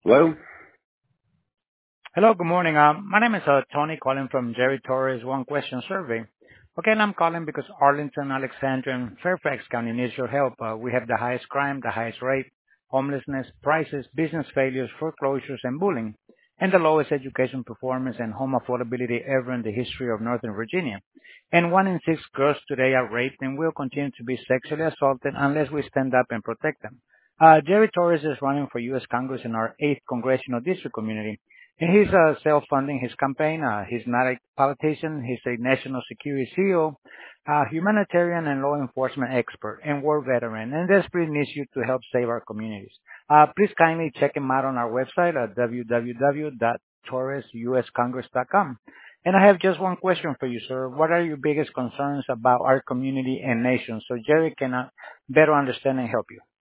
Hello? Hello, good morning. My name is Tony calling from Jerry Torres One Question Survey. Okay, and I'm calling because Arlington, Alexandria, and Fairfax County needs your help. We have the highest crime, the highest rate, homelessness, prices, business failures, foreclosures, and bullying, and the lowest education performance and home affordability ever in the history of Northern Virginia. And 1 in 6 girls today are raped and will continue to be sexually assaulted unless we stand up and protect them. Jerry Torres is running for U.S. Congress in our 8th Congressional District community. And he's self-funding his campaign. He's not a politician. He's a national security CEO, humanitarian and law enforcement expert, and war veteran, and desperately needs you to help save our communities. Please kindly check him out on our website at www.torresuscongress.com. And I have just one question for you, sir. What are your biggest concerns about our community and nation so Jerry can better understand and help you?